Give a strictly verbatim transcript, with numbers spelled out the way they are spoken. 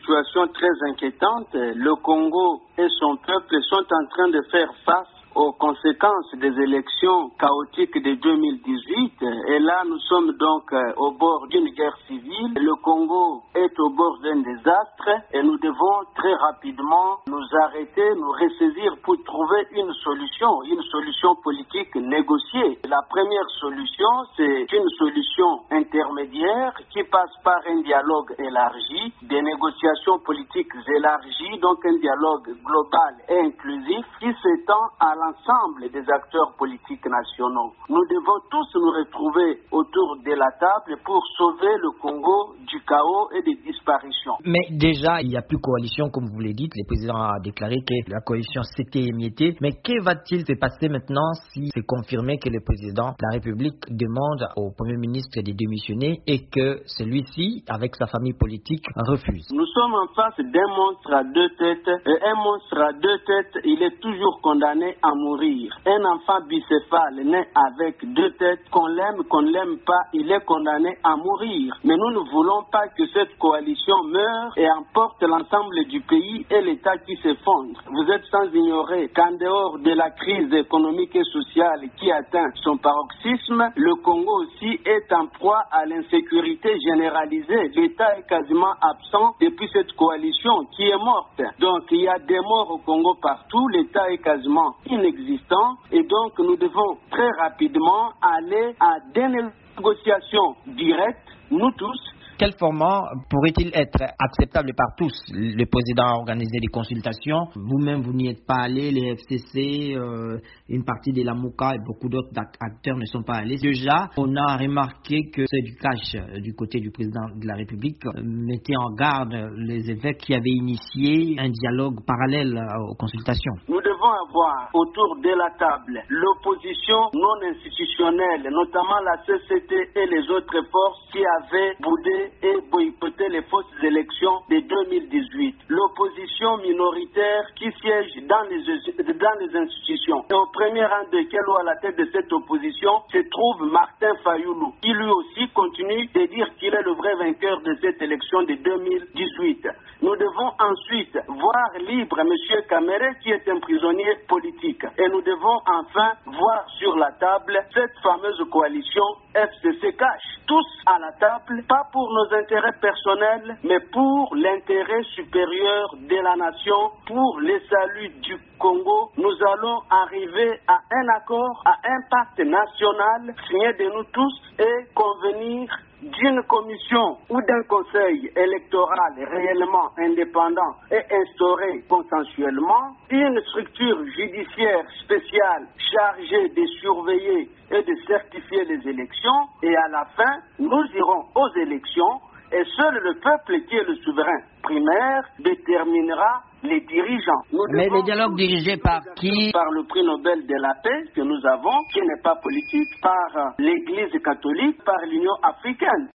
situation très inquiétante. Le Congo et son peuple sont en train de faire face aux conséquences des élections chaotiques de deux mille dix-huit. Et là, nous sommes donc au bord d'une guerre civile. Le Congo est au bord d'un désastre et nous devons très rapidement nous arrêter, nous ressaisir pour trouver une solution, une solution politique négociée. La première solution, c'est une solution intermédiaire qui passe par un dialogue élargi, des négociations politiques élargies, donc un dialogue global et inclusif qui s'étend à l'ensemble des acteurs politiques nationaux. Nous devons tous nous retrouver autour de la table pour sauver le Congo du chaos et des disparitions. Mais déjà, il n'y a plus coalition, comme vous l'avez dit. Le président a déclaré que la coalition s'était émiettée. Mais que va-t-il se passer maintenant si c'est confirmé que le président de la République demande au Premier ministre de démissionner et que celui-ci, avec sa famille politique, refuse? Nous sommes en face d'un monstre à deux têtes. Et un monstre à deux têtes, il est toujours condamné à mourir. Un enfant bicéphale né avec deux têtes, qu'on l'aime, qu'on ne l'aime pas, il est condamné à mourir. Mais nous ne voulons pas que cette coalition meure et emporte l'ensemble du pays et l'État qui s'effondre. Vous êtes sans ignorer qu'en dehors de la crise économique et sociale qui atteint son paroxysme, le Congo aussi est en proie à l'insécurité généralisée. L'État est quasiment absent depuis cette coalition qui est morte. Donc il y a des morts au Congo partout, l'État est quasiment inexistant et donc nous devons très rapidement aller à des négociations directes, nous tous. Quel format pourrait-il être acceptable par tous? Le président a organisé des consultations. Vous-même, vous n'y êtes pas allé. Les F C C, euh, une partie de la MOCA et beaucoup d'autres acteurs ne sont pas allés. Déjà, on a remarqué que ceux du cash du côté du président de la République mettaient en garde les évêques qui avaient initié un dialogue parallèle aux consultations. Nous devons avoir autour de la table l'opposition non institutionnelle, notamment la C C T et les autres forces qui avaient boudé et boycotter les fausses élections de deux mille dix-huit. L'opposition minoritaire qui siège dans les, dans les institutions. Et au premier rang de quel ou à la tête de cette opposition se trouve Martin Fayoulou, qui lui aussi continue de dire qu'il est le vrai vainqueur de cette élection de deux mille dix-huit. Nous devons ensuite voir libre M. Kamere qui est un prisonnier politique. Et nous devons enfin voir sur la table cette fameuse coalition F C C Cash. Tous à la table, pas pour nos intérêts personnels, mais pour l'intérêt supérieur de la nation, pour le salut du Congo. Nous allons arriver à un accord, à un pacte national signé de nous tous et convenir d'une commission ou d'un conseil électoral réellement indépendant et instauré consensuellement, une structure judiciaire spéciale chargée de surveiller et de certifier les élections, et à la fin, nous irons aux élections et seul le peuple qui est le souverain primaire déterminera les dirigeants. Nous Mais les dialogues dirigés par qui? Par le prix Nobel de la paix que nous avons, qui n'est pas politique, par l'Église catholique, par l'Union africaine.